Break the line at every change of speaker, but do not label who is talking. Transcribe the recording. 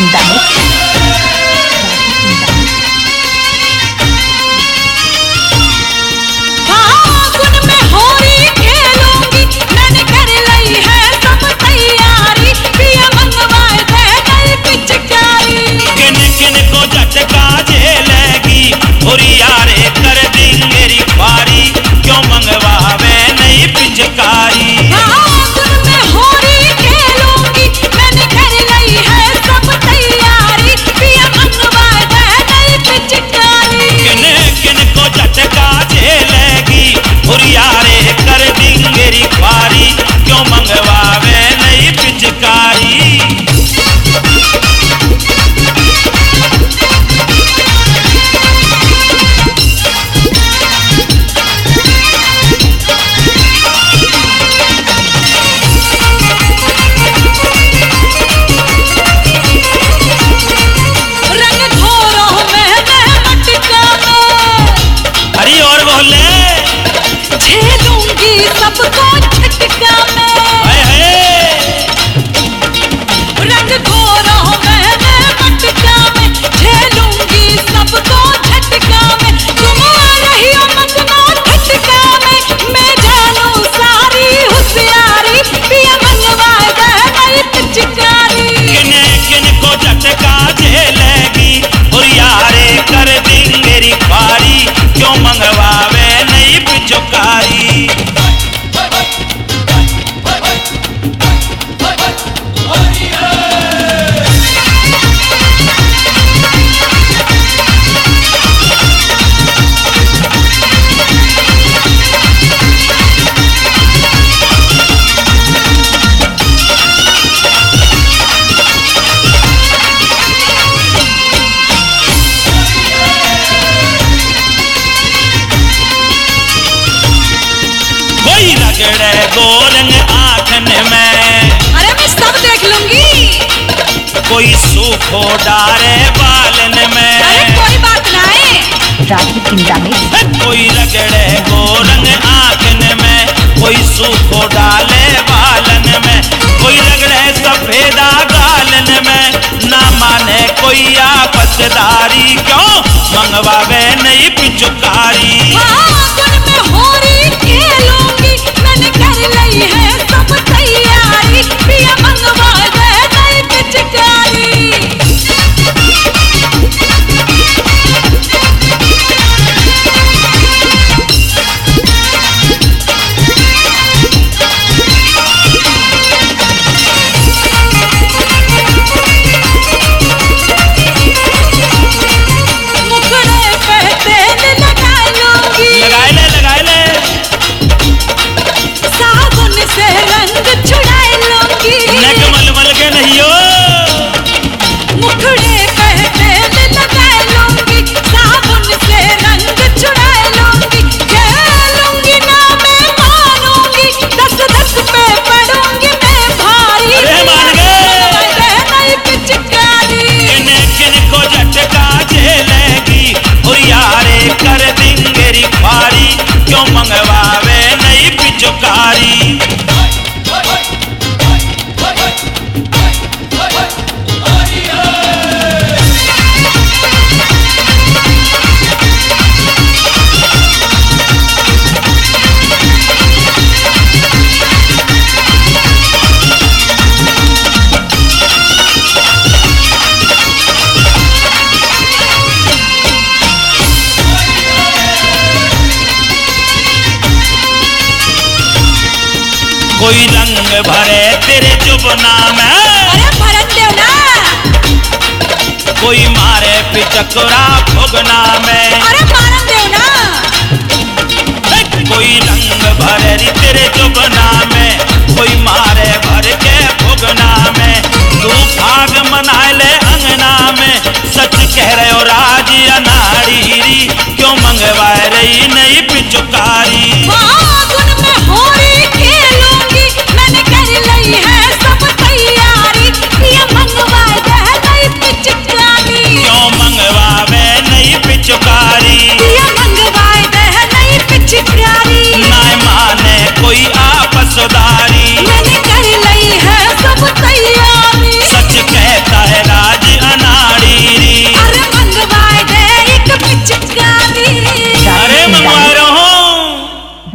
चिंता में
गोरंग आँखन में,
अरे मैं सब देख लूंगी।
कोई सूखो डारे बालन में,
अरे कोई बात नहीं।
रात की चिंता में
कोई रगड़े गोरंग आँखन में, कोई सूखो डाले बालन में, कोई रगड़े सफेदा गालन में, ना माने कोई आपसदारी, क्यों मंगवावे नहीं पिचुकारी।
सब तैयारी पिया मंगवा दे नई पिचकारी। मुखड़े पे तेल लगा लूंगी,
लगा ले
साबुन से रंग छुड़ा लूंगी,
नक मलमल के नहीं हो।
मुखड़े पे तेल लगा लूंगी, साबुन से रंग छुड़ा लूंगी, खेलूंगी ना मैं मानूंगी, दस दस पे पड़ूंगी मैं भारी।
अरे मान गए
नई पिचकारी।
किन को झटका झेलेगी और यारे कर देंगे खारी, क्यों मंगवावे नहीं पिचुकारी। कोई रंग भरे तेरे जुबना में,
अरे भरत देव ना।
कोई मारे पिचकरा भुगना में,
अरे मारा